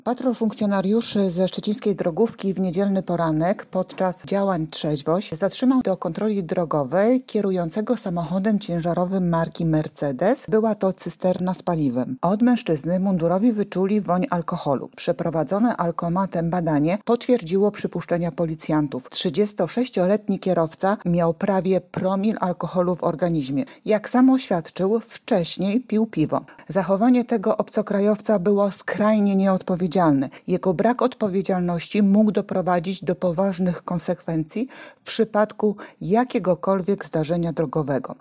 Patrol funkcjonariuszy ze szczecińskiej drogówki w niedzielny poranek podczas działań Trzeźwość zatrzymał do kontroli drogowej kierującego samochodem ciężarowym marki Mercedes. Była to cysterna z paliwem. Od mężczyzny mundurowi wyczuli woń alkoholu. Przeprowadzone alkomatem badanie potwierdziło przypuszczenia policjantów. 36-letni kierowca miał prawie promil alkoholu w organizmie. Jak sam oświadczył, wcześniej pił piwo. Zachowanie tego obcokrajowca było skrajnie nieodpowiedzialne. Jego brak odpowiedzialności mógł doprowadzić do poważnych konsekwencji w przypadku jakiegokolwiek zdarzenia drogowego.